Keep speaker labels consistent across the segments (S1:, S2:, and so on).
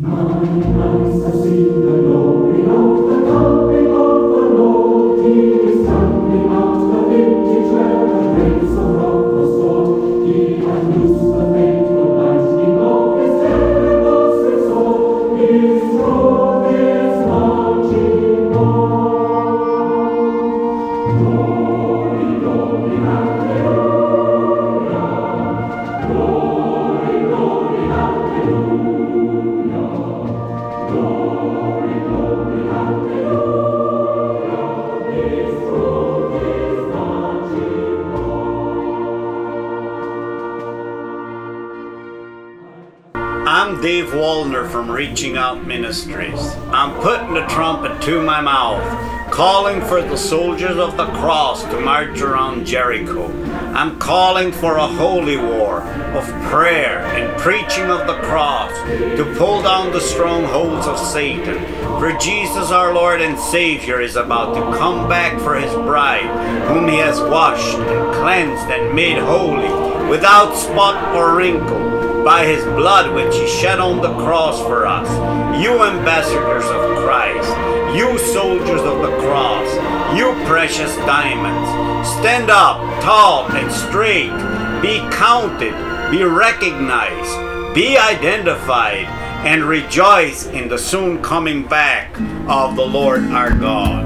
S1: I'm Dave Wallner from Reaching Out Ministries. I'm putting the trumpet to my mouth, calling for the soldiers of the cross to march around Jericho. I'm calling for a holy war of prayer and preaching of the cross to pull down the strongholds of Satan. For Jesus our Lord and Savior is about to come back for his bride, whom he has washed and cleansed and made holy, without spot or wrinkle, by his blood which he shed on the cross for us. You ambassadors of Christ, you soldiers of the cross, you precious diamonds, stand up tall and straight, be counted, be recognized, be identified, and rejoice in the soon coming back of the Lord our God.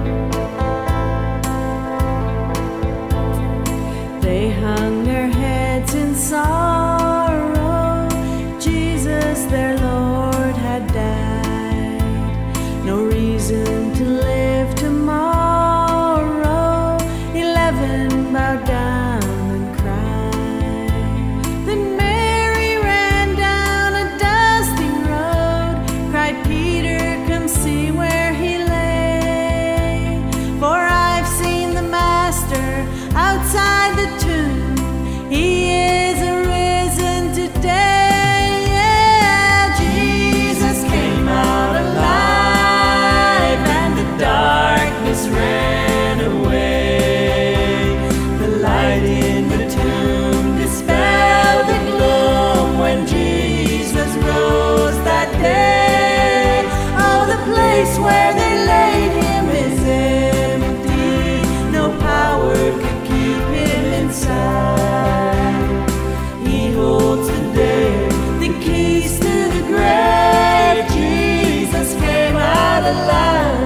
S2: They hung their heads in sorrow. Jesus, their Lord, had died. No reason to live tomorrow. 11 bowed down and cried. Then Mary ran down a dusty road, cried, Peter, come see where he lay. For I've seen the Master outside the tomb. He is arisen today. Ran away. The light in the tomb dispelled the gloom when Jesus rose that day. Oh, the place where they laid him is empty. No power could keep him inside. He holds today the keys to the grave. Jesus came out alive.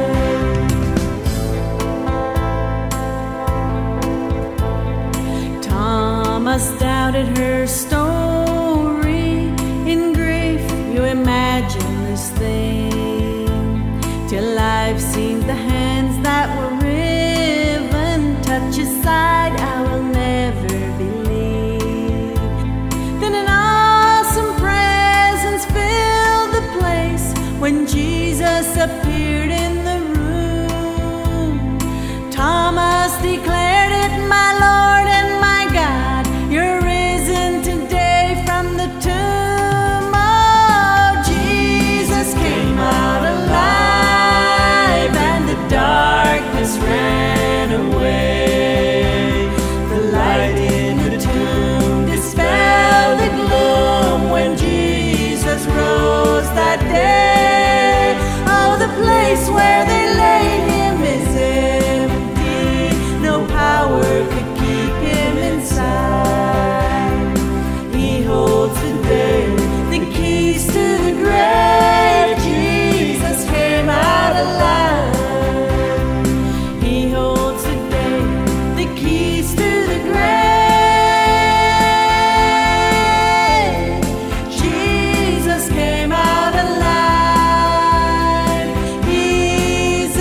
S2: Thomas doubted her story. In grief you imagine this thing, till I've seen the hands that were riven touch his side, I will never believe. Then an awesome presence filled the place when Jesus appeared in the room. Thomas declared it, my Lord and my God, you're risen today from the tomb. Oh, Jesus came out alive, and the darkness ran away. The light in the tomb dispelled the gloom when Jesus rose that day. Oh, the place where they laid him is empty. No power could keep him inside. He holds today the keys to the grave. Jesus came out alive. He holds today the keys to the grave. Jesus came out alive. He's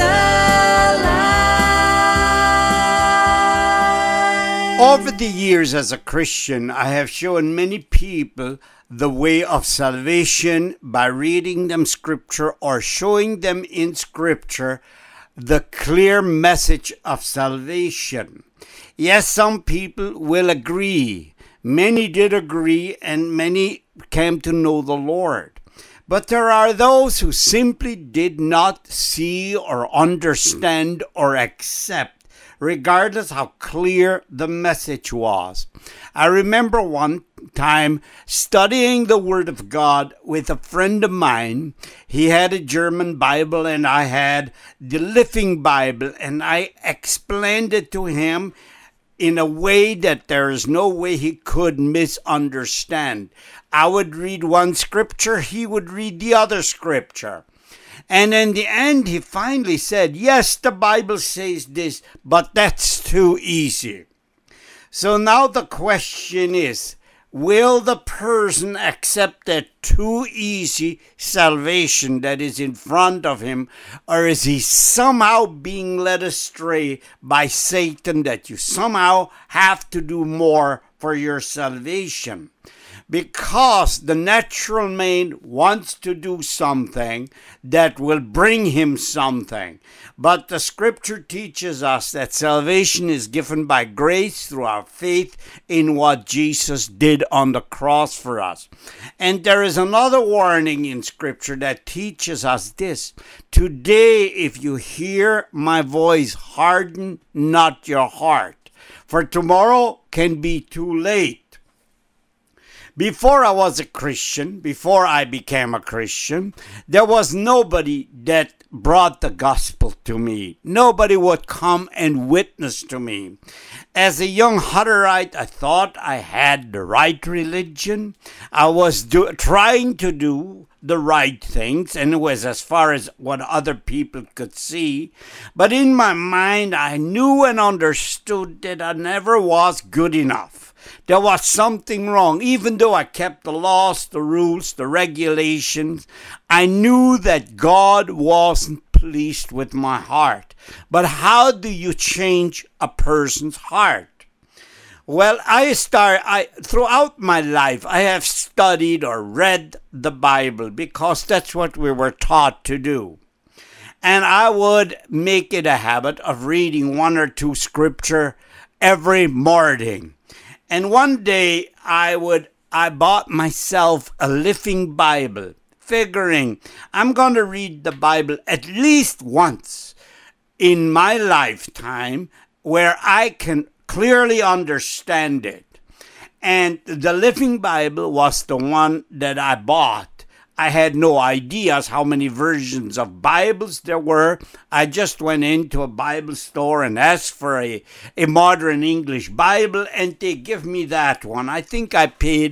S2: alive.
S1: Over the years as a Christian, I have shown many people the way of salvation by reading them scripture or showing them in scripture the clear message of salvation. Yes, some people will agree. Many did agree, and many came to know the Lord. But there are those who simply did not see or understand or accept, regardless how clear the message was. I remember one
S3: time studying the Word of God with a friend of mine. He had a German Bible and I had the Living Bible, and I explained it to him in a way that there is no way he could misunderstand. I would read one scripture, he would read the other scripture. And in the end, he finally said, yes, the Bible says this, but that's too easy. So now the question is, will the person accept that too easy salvation that is in front of him, or is he somehow being led astray by Satan that you somehow have to do more for your salvation? Because the natural man wants to do something that will bring him something. But the scripture teaches us that salvation is given by grace through our faith in what Jesus did on the cross for us. And there is another warning in scripture that teaches us this. Today, if you hear my voice, harden not your heart, for tomorrow can be too late. Before I was a Christian, before I became a Christian, there was nobody that brought the gospel to me. Nobody would come and witness to me. As a young Hutterite, I thought I had the right religion. I was trying to do the right things, and it was as far as what other people could see. But in my mind, I knew and understood that I never was good enough. There was something wrong. Even though I kept the laws, the rules, the regulations, I knew that God wasn't pleased with my heart. But how do you change a person's heart? Well, throughout my life, I have studied or read the Bible because that's what we were taught to do. And I would make it a habit of reading one or two scripture every morning. And one day I bought myself a Living Bible, figuring I'm going to read the Bible at least once in my lifetime where I can clearly understand it. And the Living Bible was the one that I bought. I had no ideas how many versions of Bibles there were. I just went into a Bible store and asked for a modern English Bible, and they give me that one. I think I paid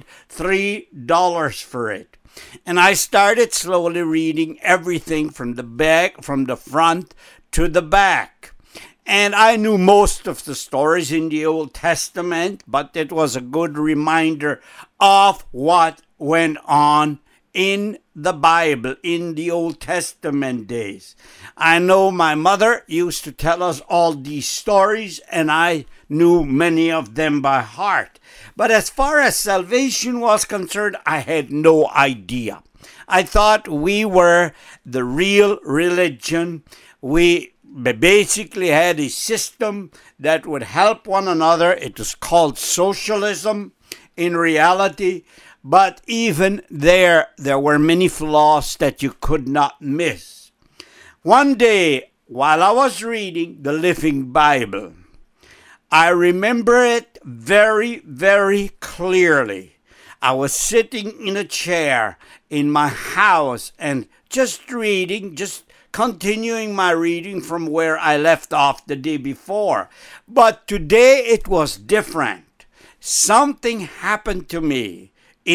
S3: $3 for it. And I started slowly reading everything from the front to the back. And I knew most of the stories in the Old Testament, but it was a good reminder of what went on in the Bible in the Old Testament days. I know my mother used to tell us all these stories, and I knew many of them by heart. But as far as salvation was concerned, I had no idea. I thought we were the real religion. We basically had a system that would help one another. It was called socialism in reality. But even there were many flaws that you could not miss. One day, while I was reading the Living Bible, I remember it very, very clearly. I was sitting in a chair in my house and just reading, just continuing my reading from where I left off the day before. But today it was different. Something happened to me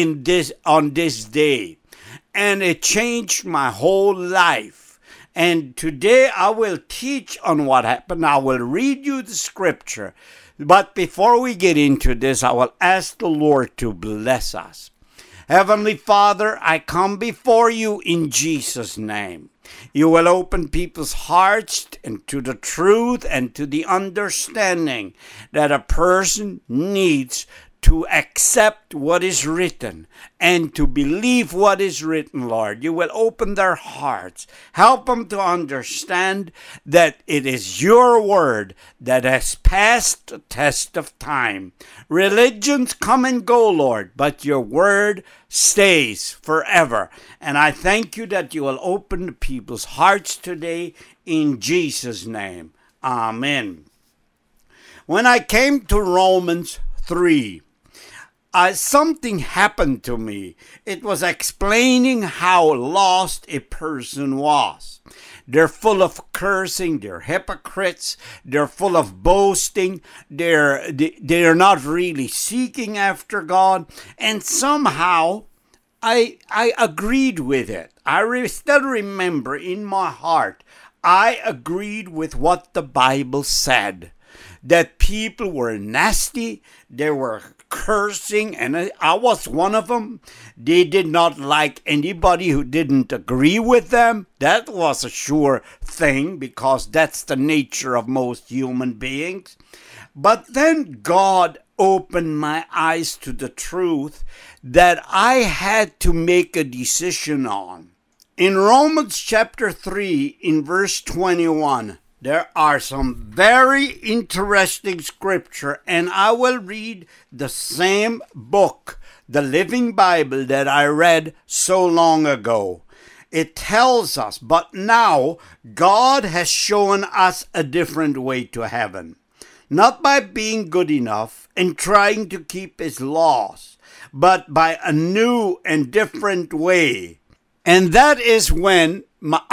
S3: on this day, and it changed my whole life. And today I will teach on what happened. I will read you the scripture. But before we get into this, I will ask the Lord to bless us. Heavenly Father, I come before you in Jesus' name. You will open people's hearts to the truth and to the understanding that a person needs to accept what is written and to believe what is written, Lord. You will open their hearts. Help them to understand that it is your word that has passed the test of time. Religions come and go, Lord, but your word stays forever. And I thank you that you will open the people's hearts today in Jesus' name. Amen. When I came to Romans 3, something happened to me. It was explaining how lost a person was. They're full of cursing. They're hypocrites. They're full of boasting. They're not really seeking after God. And somehow I agreed with it. I still remember in my heart, I agreed with what the Bible said. That people were nasty, they were cursing, and I was one of them. They did not like anybody who didn't agree with them. That was a sure thing, because that's the nature of most human beings. But then God opened my eyes to the truth that I had to make a decision on. In Romans chapter 3, in verse 21, there are some very interesting scripture, and I will read the same book, the Living Bible, that I read so long ago. It tells us, but now God has shown us a different way to heaven. Not by being good enough and trying to keep His laws, but by a new and different way. And that is when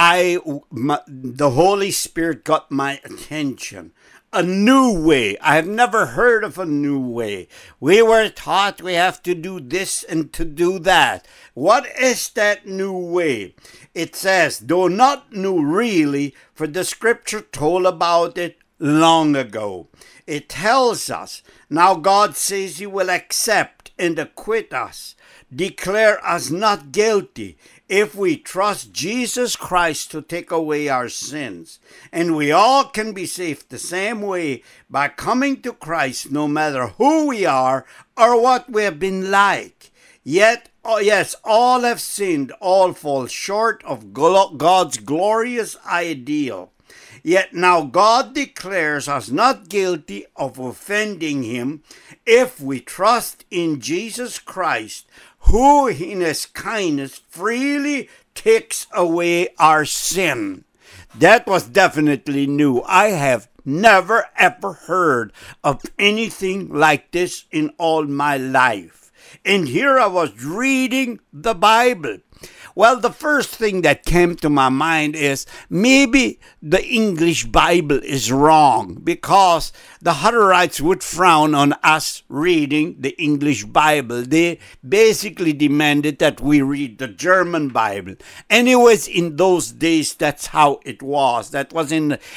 S3: the Holy Spirit got my attention. A new way. I have never heard of a new way. We were taught we have to do this and to do that. What is that new way? It says, though not new really, for the scripture told about it long ago. It tells us, now God says He will accept and acquit us, declare us not guilty, if we trust Jesus Christ to take away our sins. And we all can be saved the same way, by coming to Christ no matter who we are or what we have been like. Yet, yes, all have sinned, all fall short of God's glorious ideal. Yet now God declares us not guilty of offending Him if we trust in Jesus Christ, who in His kindness freely takes away our sin. That was definitely new. I have never ever heard of anything like this in all my life. And here I was reading the Bible. Well, the first thing that came to my mind is maybe the English Bible is wrong, because the Hutterites would frown on us reading the English Bible. They basically demanded that we read the German Bible. Anyways, in those days, that's how it was. That was in the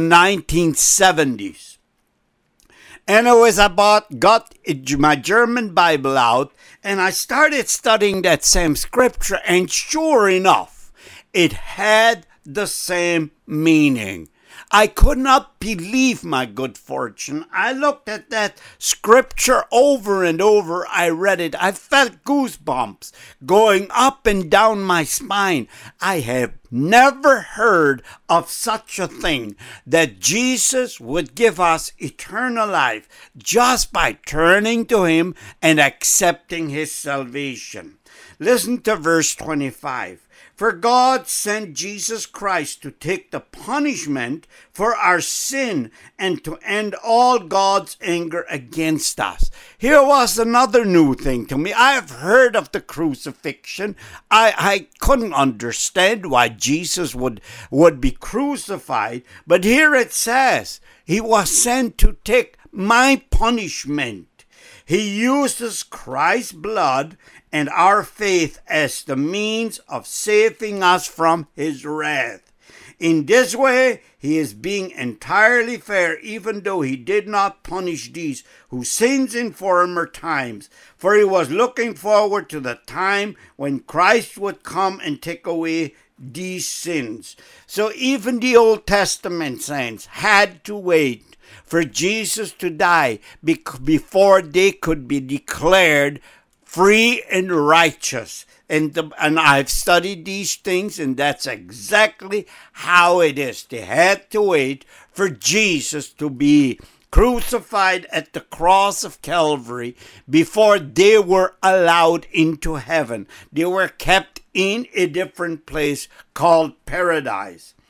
S3: 1970s. Anyways, I got my German Bible out, and I started studying that same scripture, and sure enough, it had the same meaning. I could not believe my good fortune. I looked at that scripture over and over. I read it. I felt goosebumps going up and down my spine. I have never heard of such a thing, that Jesus would give us eternal life just by turning to Him and accepting His salvation. Listen to verse 25. For God sent Jesus Christ to take the punishment for our sin and to end all God's anger against us. Here was another new thing to me. I have heard of the crucifixion. I couldn't understand why Jesus would be crucified. But here it says, He was sent to take my punishment. He uses Christ's blood and our faith as the means of saving us from His wrath. In this way, He is being entirely fair, even though He did not punish these who sinned in former times, for He was looking forward to the time when Christ would come and take away these sins. So even the Old Testament saints had to wait for Jesus to die before they could be declared free and righteous. And I've studied these things, and that's exactly how it is. They had to wait for Jesus to be crucified at the cross of Calvary before they were allowed into heaven. They were kept in a different place called paradise.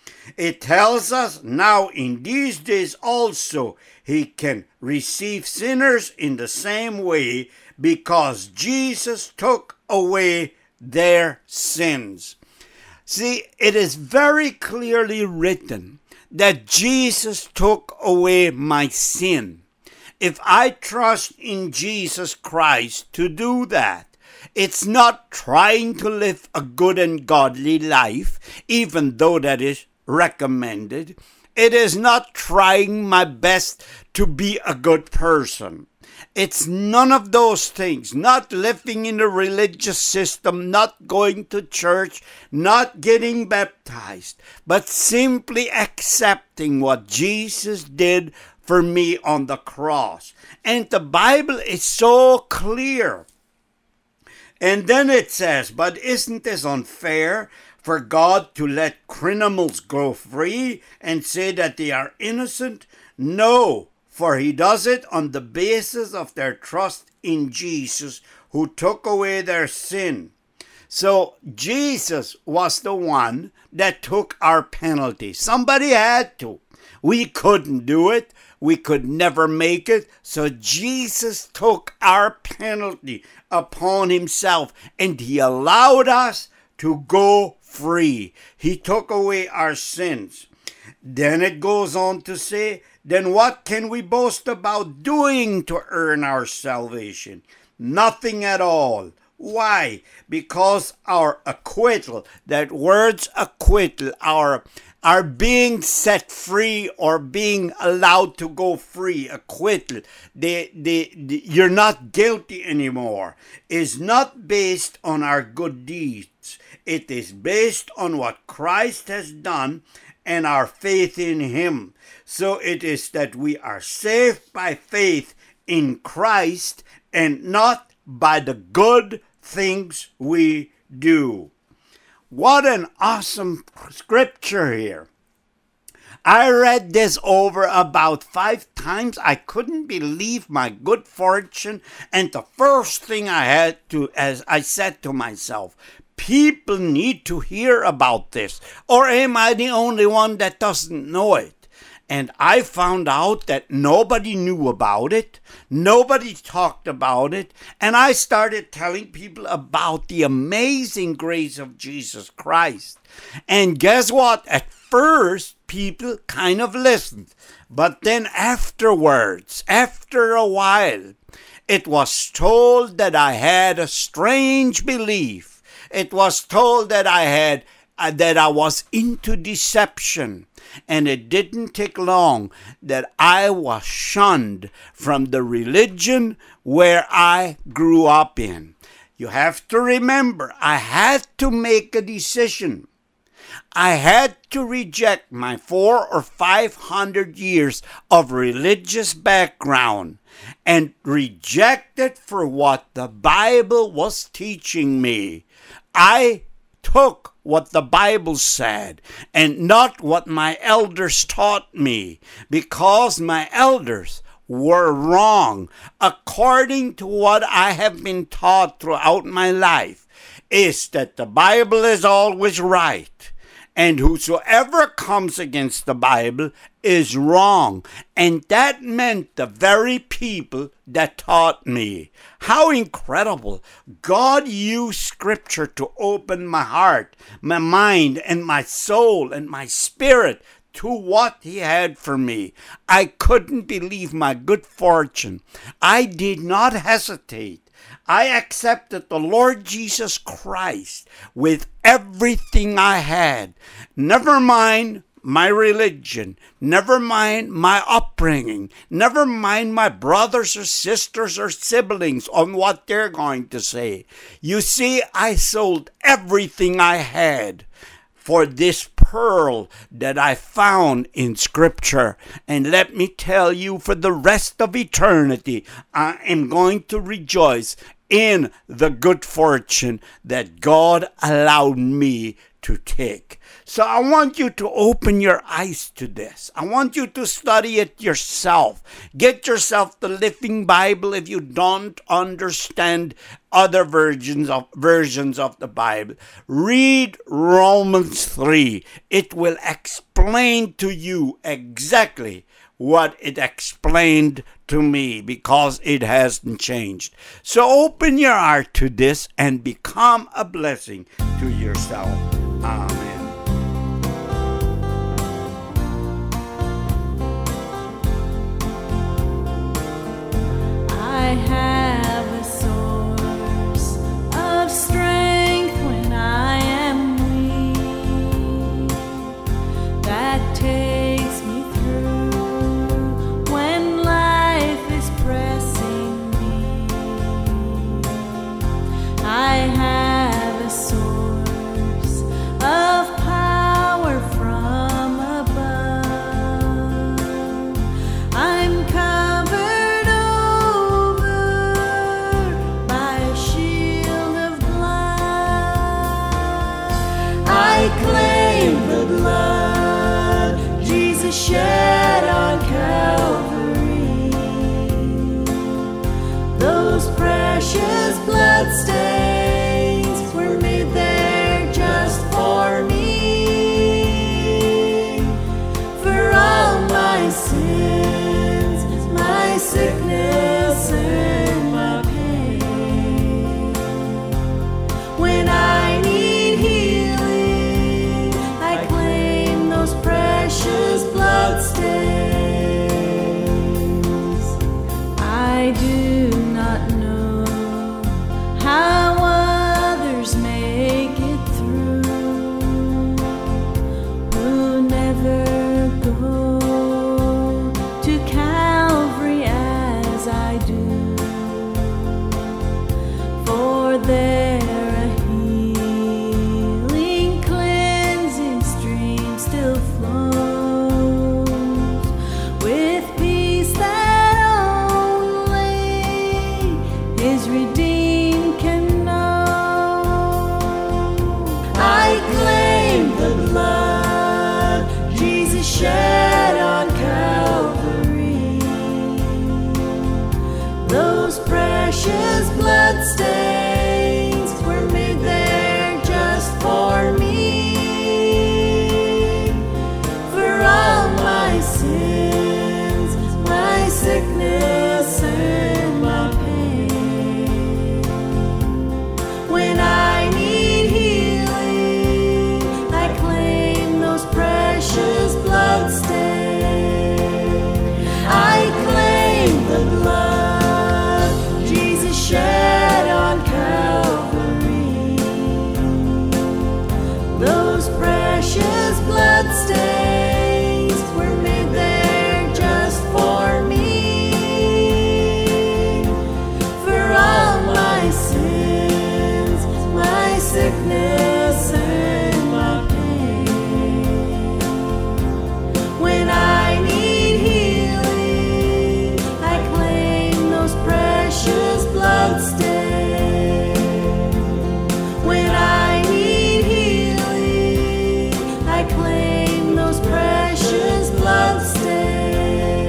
S3: It tells us now in these days also he can receive sinners in the same way because Jesus took away their sins. See, it is very clearly written that Jesus took away my sin. If I trust in Jesus Christ to do that, it's not trying to live a good and godly life, even though that is recommended. It is not trying my best to be a good person. It's none of those things. Not living in a religious system, not going to church, not getting baptized, but simply accepting what Jesus did for me on the cross. And the Bible is so clear. And then it says, but isn't this unfair for God to let criminals go free and say that they are innocent? No, for he does it on the basis of their trust in Jesus, who took away their sin. So Jesus was the one that took our penalty. Somebody had to. We couldn't do it. We could never make it. So Jesus took our penalty upon himself, and he allowed us to go free. He took away our sins. Then it goes on to say, then what can we boast about doing to earn our salvation? Nothing at all. Why? Because our acquittal, that word's acquittal, our being set free or being allowed to go free, acquittal, you're not guilty anymore, is not based on our good deeds. It is based on what Christ has done and our faith in him. So it is that we are saved by faith in Christ and not by the good things we do. What an awesome scripture here. I read this over about 5 times. I couldn't believe my good fortune. And the first thing I had to, as I said to myself, people need to hear about this. Or am I the only one that doesn't know it? And I found out that nobody knew about it. Nobody talked about it. And I started telling people about the amazing grace of Jesus Christ. And guess what? At first, people kind of listened. But then afterwards, after a while, it was told that I had a strange belief. It was told that I was into deception. And it didn't take long that I was shunned from the religion where I grew up in. You have to remember, I had to make a decision. I had to reject my 400 or 500 years of religious background and reject it for what the Bible was teaching me. I took what the Bible said and not what my elders taught me, because my elders were wrong. According to what I have been taught throughout my life, is that the Bible is always right, and whosoever comes against the Bible is wrong. And that meant the very people that taught me. How incredible. God used Scripture to open my heart, my mind, and my soul, and my spirit to what he had for me. I couldn't believe my good fortune. I did not hesitate. I accepted the Lord Jesus Christ with everything I had. Never mind my religion, never mind my upbringing, never mind my brothers or sisters or siblings on what they're going to say. You see, I sold everything I had for this pearl that I found in Scripture. And let me tell you, for the rest of eternity, I am going to rejoice in the good fortune that God allowed me to take. So I want you to open your eyes to this. I want you to study it yourself. Get yourself the Living Bible if you don't understand other versions of the Bible. Read Romans 3. It will explain to you exactly what it explained to me, because it hasn't changed. So open your heart to this and become a blessing to yourself. Amen.
S2: I have a source of strength when I am weak, that takes me through when life is pressing me. I have a source of power from above. I'm covered over by a shield of blood. I claim the blood Jesus shed on Calvary. Those precious bloodstains were made there just for me. For all my sins, my sickness and my pain. When I need healing, I claim those precious bloodstains. I do not know how others make it through, who never go to Calvary as I do. For there a healing, cleansing stream still flows, with peace that only His redeemed can know. I claim the blood Jesus shed on Calvary. Those precious bloodstains were made there just for me. For all my sins, my sickness and my pain. When I need healing, I claim those precious bloodstains. I claim the blood Jesus shed on Calvary. Those precious bloodstains were made there just for me. For all my sins, my sickness and my pain. When I need healing, I claim those precious bloodstains. When I need healing, I claim those precious bloodstains.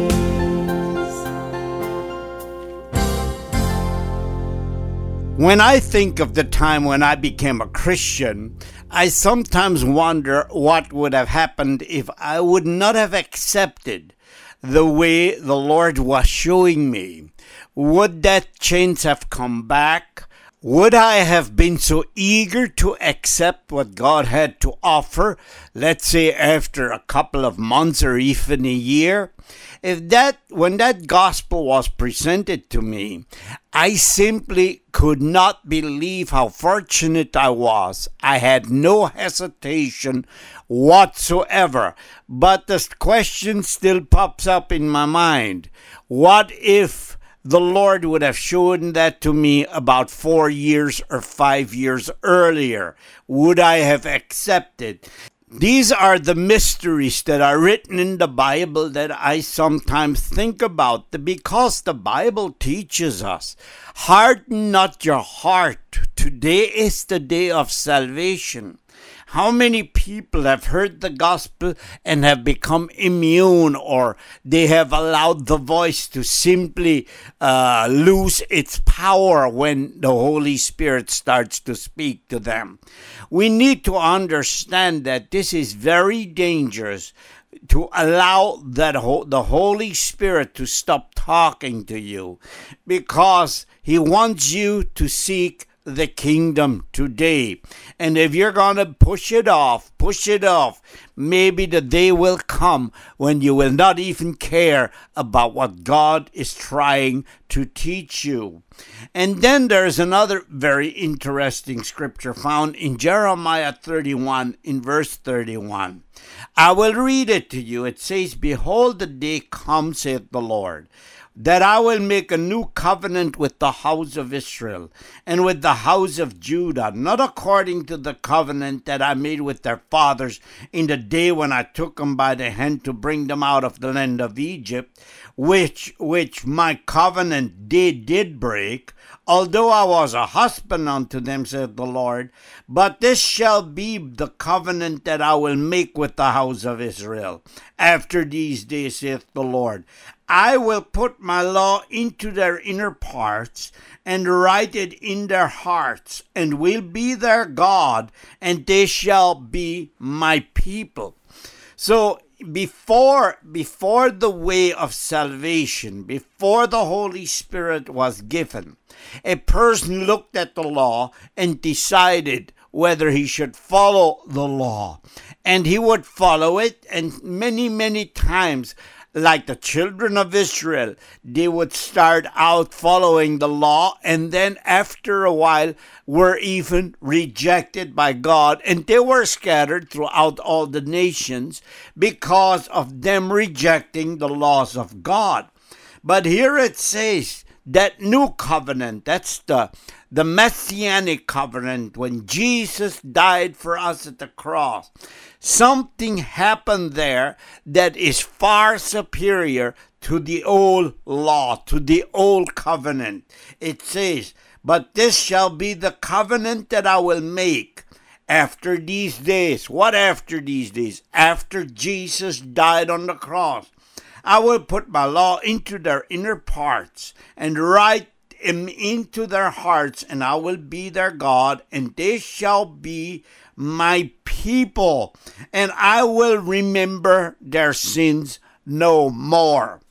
S3: When I think of the time when I became a Christian, I sometimes wonder what would have happened if I would not have accepted the way the Lord was showing me. Would that chance have come back? Would I have been so eager to accept what God had to offer, let's say after a couple of months or even a year? When that gospel was presented to me, I simply could not believe how fortunate I was. I had no hesitation whatsoever. But the question still pops up in my mind. What if the Lord would have shown that to me about 4 years or 5 years earlier? Would I have accepted? These are the mysteries that are written in the Bible that I sometimes think about, because the Bible teaches us, harden not your heart. Today is the day of salvation. How many people have heard the gospel and have become immune, or they have allowed the voice to simply lose its power when the Holy Spirit starts to speak to them? We need to understand that this is very dangerous, to allow the Holy Spirit to stop talking to you, because He wants you to seek the kingdom today. And if you're going to push it off, maybe the day will come when you will not even care about what God is trying to teach you. And then there's another very interesting scripture found in Jeremiah 31 in verse 31. I will read it to you. It says, "Behold, the day comes, saith the Lord, that I will make a new covenant with the house of Israel and with the house of Judah, not according to the covenant that I made with their fathers in the day when I took them by the hand to bring them out of the land of Egypt, which my covenant they did break, although I was a husband unto them, saith the Lord. But this shall be the covenant that I will make with the house of Israel after these days, saith the Lord. I will put my law into their inner parts and write it in their hearts, and will be their God, and they shall be my people." So before the way of salvation, before the Holy Spirit was given, a person looked at the law and decided whether he should follow the law. And he would follow it, and many times, like the children of Israel, they would start out following the law, and then after a while were even rejected by God, and they were scattered throughout all the nations because of them rejecting the laws of God. But here it says that new covenant, that's the Messianic covenant, when Jesus died for us at the cross. Something happened there that is far superior to the old law, to the old covenant. It says, "But this shall be the covenant that I will make after these days." What after these days? After Jesus died on the cross. "I will put my law into their inner parts and write them into their hearts, and I will be their God, and they shall be my people, and I will remember their sins no more."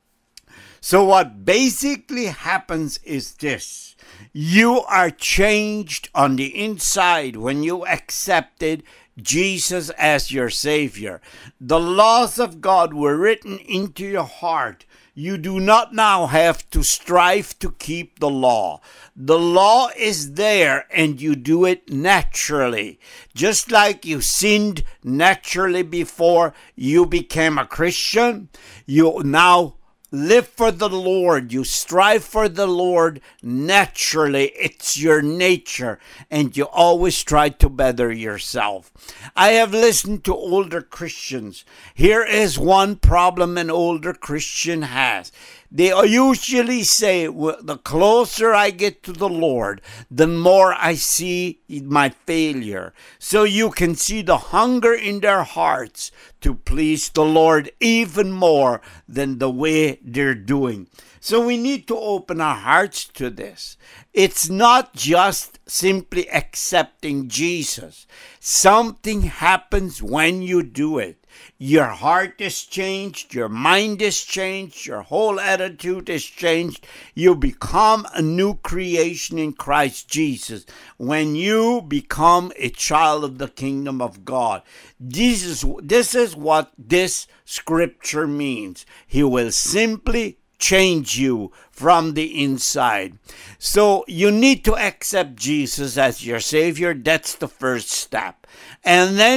S3: So what basically happens is this: you are changed on the inside when you accepted Jesus as your Savior. The laws of God were written into your heart. You do not now have to strive to keep the law. The law is there, and you do it naturally. Just like you sinned naturally before you became a Christian, you now live for the Lord. You strive for the Lord naturally. It's your nature, and you always try to better yourself. I have listened to older Christians. Here is one problem an older Christian has. They usually say, well, the closer I get to the Lord, the more I see my failure. So you can see the hunger in their hearts to please the Lord even more than the way they're doing. So we need to open our hearts to this. It's not just simply accepting Jesus. Something happens when you do it. Your heart is changed, your mind is changed, your whole attitude is changed. You become a new creation in Christ Jesus when you become a child of the kingdom of God. This is what this scripture means. He will simply change you from the inside. So you need to accept Jesus as your Savior. That's the first step. And then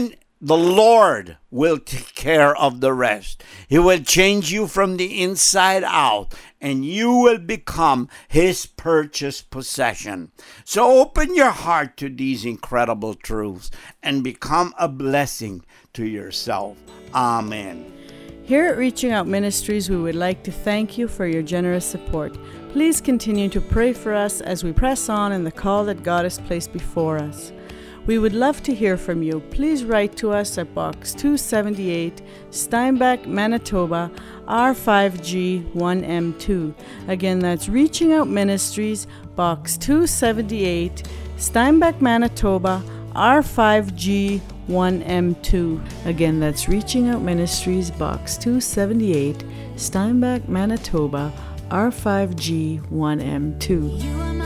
S3: The Lord will take care of the rest. He will change you from the inside out, and you will become His purchased possession. So open your heart to these incredible truths and become a blessing to yourself. Amen.
S4: Here at Reaching Out Ministries, we would like to thank you for your generous support. Please continue to pray for us as we press on in the call that God has placed before us. We would love to hear from you. Please write to us at Box 278, Steinbach, Manitoba, R5G1M2. Again, that's Reaching Out Ministries, Box 278, Steinbach, Manitoba, R5G1M2. Again, that's Reaching Out Ministries, Box 278, Steinbach, Manitoba, R5G1M2.